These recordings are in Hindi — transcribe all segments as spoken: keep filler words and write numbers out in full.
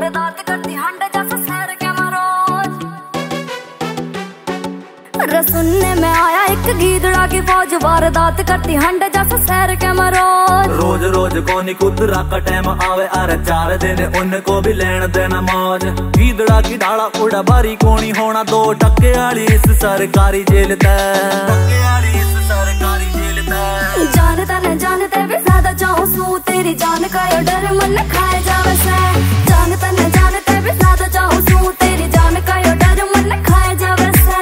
वारदात करती हंडे जैसा सैर के मरोज। सुनने में आया एक गीदड़ा की फौज, वारदात करती हंडे जैसा सैर के मरोज। रोज रोज कोनी कुतरा का टाइम आवे, अरे चार दिन उनको भी लेन देना मौज। गीदड़ा की ढाला उड़ा बारी कोनी होना, दो टक्के वाली इस सरकारी जेल तक सरकारी जेल तक। जानता न जानते भी ज्यादा चाहूं सू, तेरी जान का यो डर मन खाए जावे से। जानता न जानते भी ज्यादा चाहूं सू, तेरी जान का यो डर मन खाए जावे से।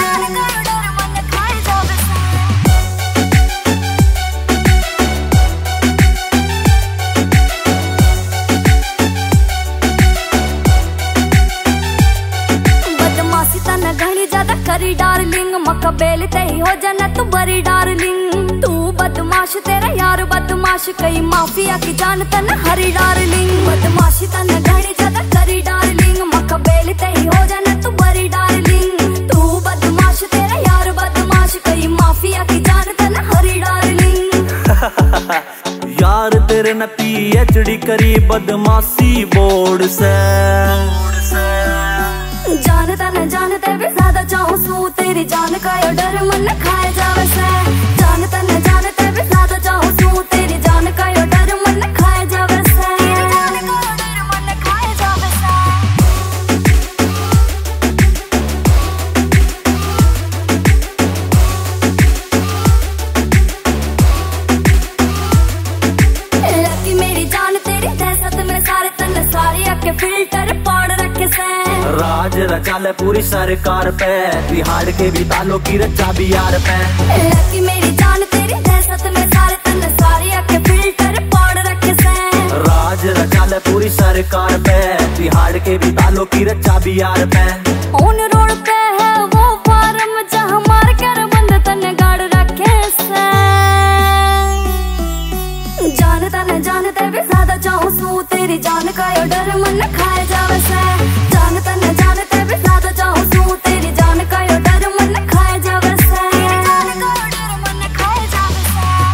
बदमाशी तन घनी ज्यादा करी डार्लिंग, मक्का बेल ते ही हो जाना तू बड़ी डार्लिंग। तू बदमाश तेरा यार बदमाश, कई माफिया की जान तन हरी डार्लिंग। बदमाशी तन घनी ज्यादा करी डार्लिंग, मक्का बेल ते ही हो जाना तू बड़ी डार्लिंग। तू बदमाश तेरा यार बदमाश, कई माफिया की जान तन हरी डार्लिंग। यार तेरे न पीएचडी करी बदमाशी बोर्ड से। जानता न जानते भी ज्यादा चाहूं सू, तेरी जान का यो डर मन खाए जावे से। जानता न जानते भी ज्यादा चाहूं सू, तेरी जान का यो डर मन खाए जावे से। मन खाए जावे से। लकी मेरी जान तेरी दहशत में सारे तन सारी आके फिल्टर पाड़ रखे से। राज रचा ले पूरी सरकार पे, बिहार के भी तालों की रचा भी यार पे। लकी मेरी जान तेरी दहशत में सारे तन सारी आके फिल्टर पाड़ रखे से। राज रचा ले पूरी सरकार पे, बिहार के भी तालों की रचा भी यार पे। ऑन रोड पे है वो फार्म जहाँ मार कर बंद तन गाड़ रखे से। जानता न जानते भी ज्यादा चाहूं सू, तेरी जान का यो डर मन खाए जावे से। जानता न जानते भी ज्यादा चाहूं सू, तेरी जान का यो डर मन खाए जावे से। जान का यो डर मन खाए जावे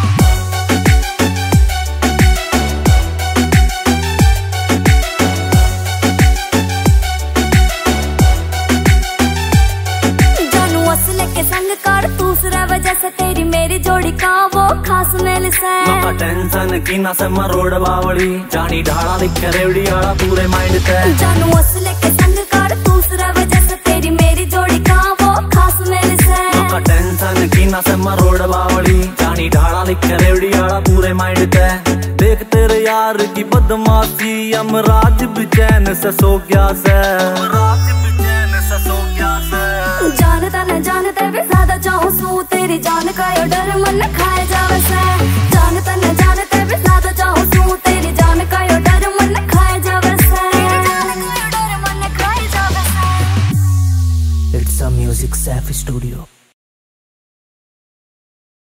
से। जानू असले के संग कर दूसरा वजह से, तेरी मेरी जोड़ी का वो खास मेल से। मका टेंशन की ना से मरोड़ बावड़ी, जानी ढाला दिख रेवड़ी आड़ा पूरे माइंड ते। जानू असले के संग कर दूसरा वजह से, तेरी मेरी जोड़ी का वो खास मेल से। मका टेंशन की ना से मरोड़ बावड़ी, जानी ढाला दिख रेवड़ी आड़ा पूरे माइंड ते। देख तेरे यार की बदमाशी, यमराज बेचैन से सो गया से। यमराज बेचैन से सो गया से। जानता न जानते भी ज्यादा चाहूं सू, तेरी जान का यो डर मन खाए जावे से। जानता न जानते भी ज्यादा चाहूं सू, तेरी जान का यो डर मन खाए जावे से। जान का यो डर मन खाए जावे से। It's a music safe studio.